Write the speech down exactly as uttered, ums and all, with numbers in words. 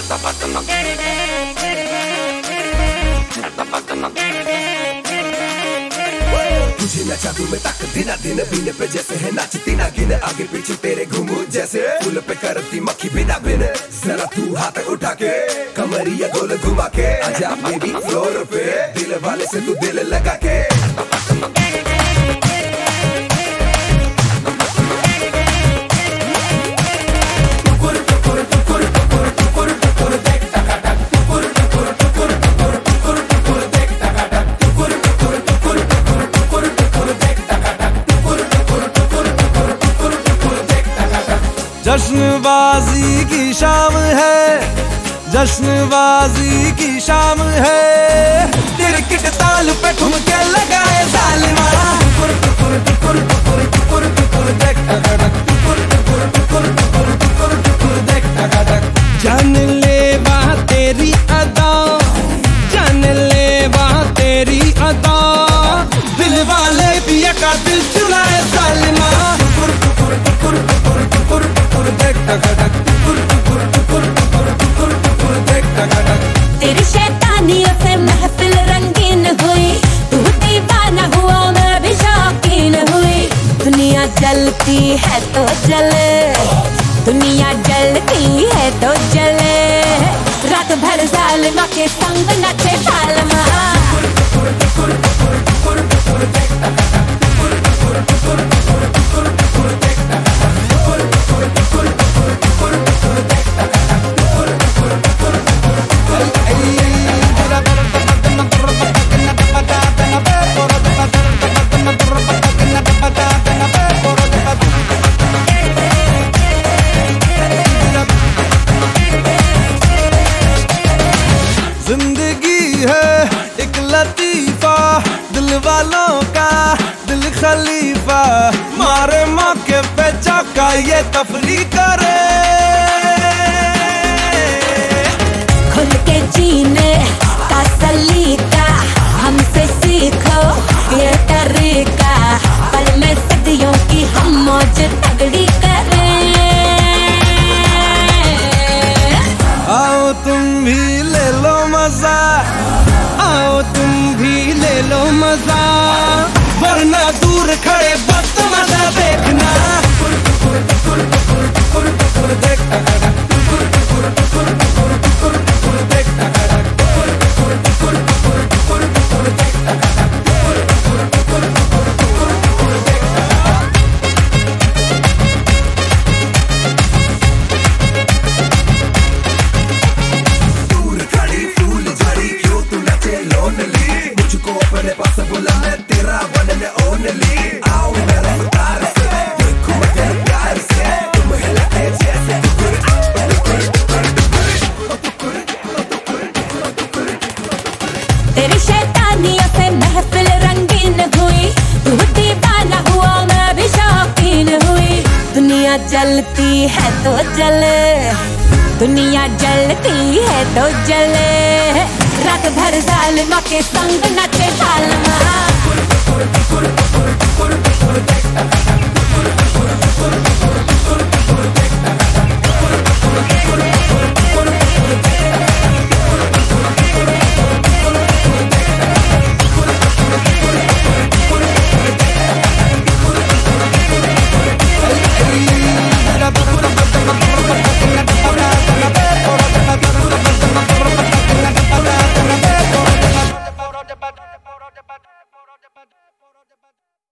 तुझे नचा दूं मैं तक दिना दिन बीने पे जैसे है नाचती ना गिन आगे पीछे तेरे घूमू जैसे फूल पे करती मक्खी बिना बिन जरा तू हाथ उठा के कमरिया गोल घुमा के आजा बेबी फ्लोर पे दिल वाले से तू दिल लगा के जश्नबाजी की शाम है, जश्नबाजी की शाम है, तिरकिट ताल पे ठुमके लगाए जालिमा। जान ले वहाँ तेरी अदा, जान ले वहाँ तेरी अदा, दिल वाले पिया का दिल चुराए जालिमा। तेरी शैतानियों से महफिल रंगीन हुई, तू दीवाना हुआ मैं भी शौकीन हुई। दुनिया जलती है तो जले, दुनिया जलती है तो जले, रात भर जालिमा के संग नचे जालिमा। जिंदगी है एक लतीफा, दिल वालों का दिल खलीफा, मारे मौके पे चौका ये तफरी करे। खुल के जीने का सलीका हमसे सीखो ये तरीका, पल में सदियों की हम मौज तगड़ी करें। आओ तुम भी ले लो मजा, आओ तुम भी ले लो मजा, वरना दूर खड़े वक्त मजा देखना। मुझको अपने पास बुला मैं तेरा बनने ओनली आओ मेरा अवतार से देखो मगर प्यार से तुम हिलते जैसे तेरी शैतानियों से महफिल रंगीन हुई, तू दीवाना हुआ मैं भी शौकीन हुई। दुनिया जलती है तो जले, दुनिया जलती है तो जले, रात भर जालिमा के संग नचे जालिमा।